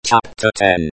Chapter 10.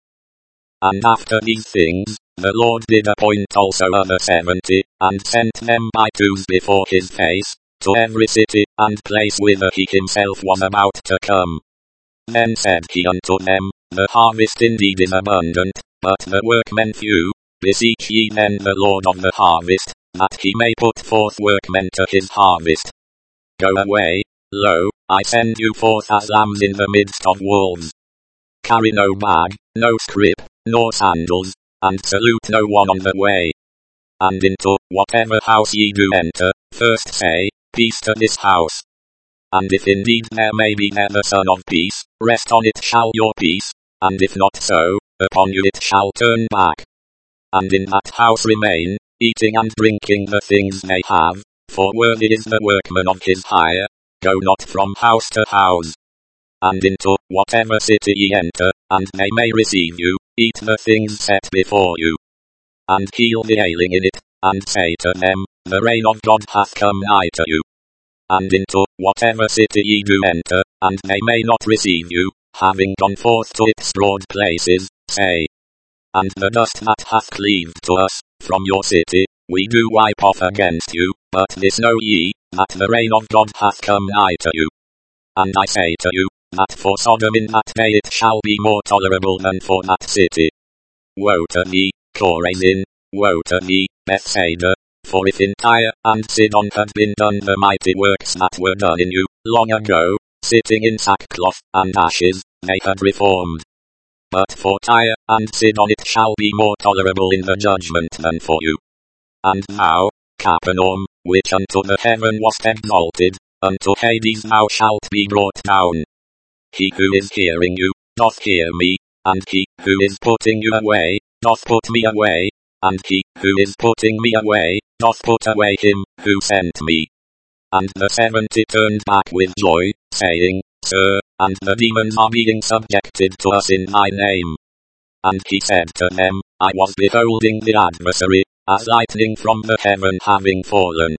And after these things, the Lord did appoint also other 70, and sent them by twos before his face, to every city and place whither he himself was about to come. Then said he unto them, The harvest indeed is abundant, but the workmen few. Beseech ye then the Lord of the harvest, that he may put forth workmen to his harvest. Go away, lo, I send you forth as lambs in the midst of wolves. Carry no bag, no scrip, nor sandals, and salute no one on the way. And into whatever house ye do enter, first say, Peace to this house. And if indeed there may be there the Son of Peace, rest on it shall your peace, and if not so, upon you it shall turn back. And in that house remain, eating and drinking the things they have, for worthy is the workman of his hire. Go not from house to house. And into whatever city ye enter, and they may receive you, eat the things set before you. And heal the ailing in it, and say to them, The reign of God hath come nigh to you. And into whatever city ye do enter, and they may not receive you, having gone forth to its broad places, say, And the dust that hath cleaved to us, from your city, we do wipe off against you, but this know ye, that the reign of God hath come nigh to you. And I say to you, that for Sodom in that day it shall be more tolerable than for that city. Woe to thee, Chorazin! Woe to thee, Bethsaida! For if in Tyre and Sidon had been done the mighty works that were done in you, long ago, sitting in sackcloth and ashes, they had reformed. But for Tyre and Sidon it shall be more tolerable in the judgment than for you. And thou, Capernaum, which unto the heaven wast exalted, unto Hades thou shalt be brought down. He who is hearing you, doth hear me, and he who is putting you away, doth put me away, and he who is putting me away, doth put away him who sent me. And the 70 turned back with joy, saying, Sir, and the demons are being subjected to us in thy name. And he said to them, I was beholding the adversary, as lightning from the heaven having fallen.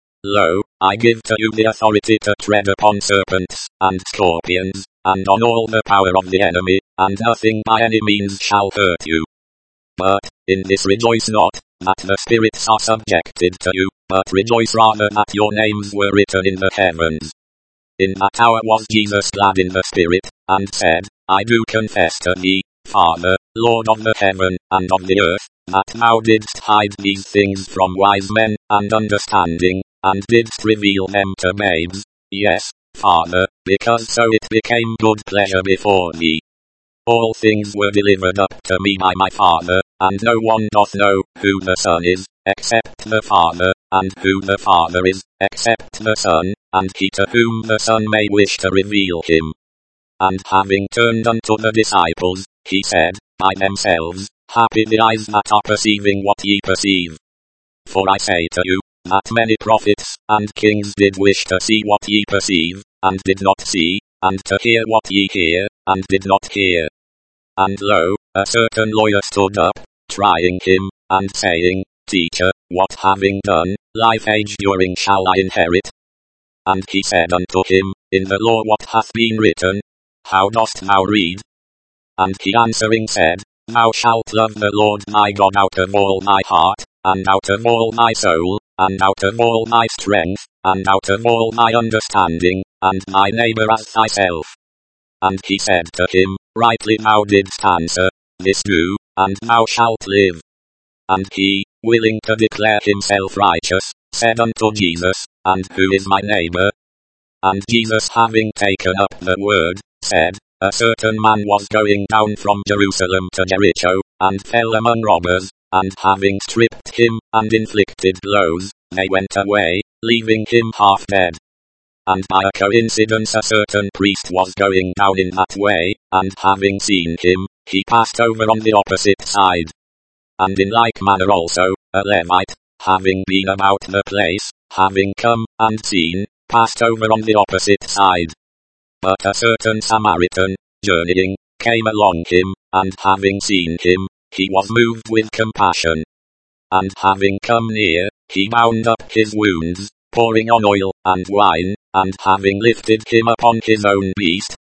Lo, I give to you the authority to tread upon serpents, and scorpions, and on all the power of the enemy, and nothing by any means shall hurt you. But, in this rejoice not, that the spirits are subjected to you, but rejoice rather that your names were written in the heavens. In that hour was Jesus glad in the spirit, and said, I do confess to thee, Father, Lord of the heaven, and of the earth, that thou didst hide these things from wise men, and understanding, and didst reveal them to babes. Yes, Father, because so it became good pleasure before thee. All things were delivered up to me by my Father, and no one doth know who the Son is, except the Father, and who the Father is, except the Son, and he to whom the Son may wish to reveal him. And having turned unto the disciples, he said, By themselves, happy the eyes that are perceiving what ye perceive. For I say to you, that many prophets and kings did wish to see what ye perceive, and did not see, and to hear what ye hear, and did not hear. And lo, a certain lawyer stood up, trying him, and saying, Teacher, what having done, life age during shall I inherit? And he said unto him, In the law what hath been written? How dost thou read? And he answering said, Thou shalt love the Lord thy God out of all thy heart, and out of all thy soul, and out of all thy strength, and out of all thy understanding, and thy neighbor as thyself. And he said to him, Rightly thou didst answer, this do, and thou shalt live. And he, willing to declare himself righteous, said unto Jesus, And who is my neighbor? And Jesus having taken up the word, said, A certain man was going down from Jerusalem to Jericho, and fell among robbers, and having stripped him, and inflicted blows, they went away, leaving him half dead. And by a coincidence a certain priest was going down in that way, and having seen him, he passed over on the opposite side. And in like manner also, a Levite, having been about the place, having come, and seen, passed over on the opposite side. But a certain Samaritan, journeying, came along him, and having seen him, he was moved with compassion. And having come near, he bound up his wounds, pouring on oil and wine, and having lifted him upon his own beast,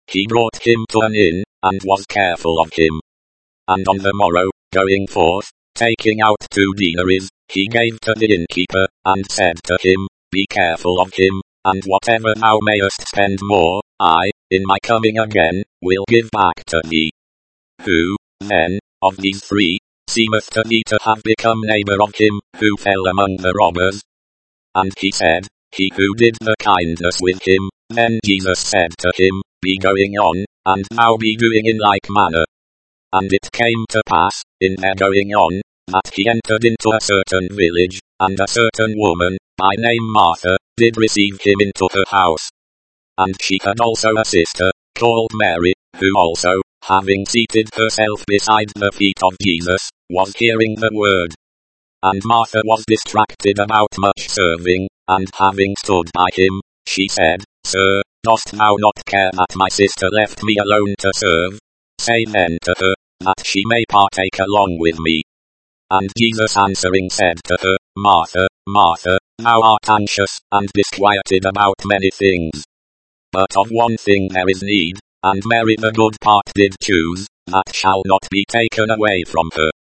he brought him to an inn, and was careful of him. And on the morrow, going forth, taking out 2 denarii, he gave to the innkeeper, and said to him, Be careful of him, and whatever thou mayest spend more, I, in my coming again, will give back to thee. Who, then, of these 3, seemeth to thee to have become neighbor of him, who fell among the robbers? And he said, He who did the kindness with him. Then Jesus said to him, Be going on, and thou be doing in like manner. And it came to pass, in their going on, that he entered into a certain village, and a certain woman, by name Martha, did receive him into her house. And she had also a sister, called Mary, who also, having seated herself beside the feet of Jesus, was hearing the word. And Martha was distracted about much serving, and having stood by him, she said, Sir, dost thou not care that my sister left me alone to serve? Say then to her, that she may partake along with me. And Jesus answering said to her, Martha, Martha, thou art anxious and disquieted about many things. But of one thing there is need, and Mary the good part did choose, that shall not be taken away from her.